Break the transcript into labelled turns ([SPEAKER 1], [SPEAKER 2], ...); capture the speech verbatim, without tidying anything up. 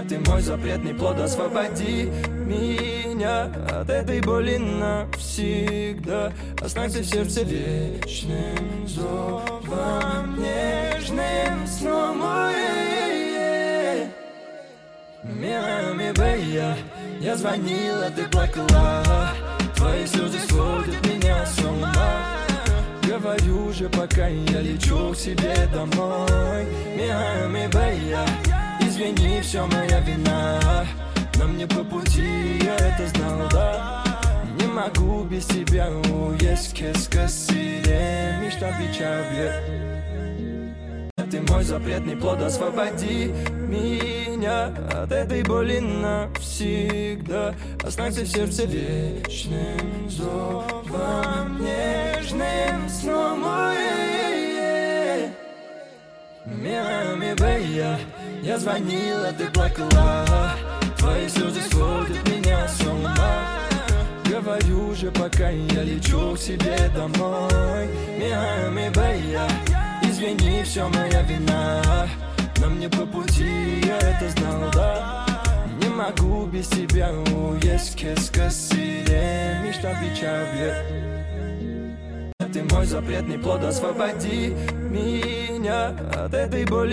[SPEAKER 1] Ты мой запретный плод, освободи меня от этой боли навсегда. Останься в сердце вечным зовом, нежным сном. Милая, бэя, я звонила, ты плакала. Твои слезы сводят меня с ума. Говорю же, пока я лечу к себе домой. Милая, бэя, извини, все моя вина. Но мне по пути, я это знал, да. Не могу без тебя уесть, qu'est-ce que c'est, мечта вечеря. Ты мой запретный плод, освободи меня от этой боли навсегда. Останься в сердце вечным зовом, нежным сном. Милая, бэя, я звонила, ты плакала. Твои слезы сводят меня с ума. Говорю же, пока я лечу к себе домой. Милая, бэя, извини, все моя вина. Но мне по пути, я это знал, да. Не могу без тебя уесть, qu'est-ce que c'est, мечта вечеря. Ты мой запретный плод, освободи меня от этой боли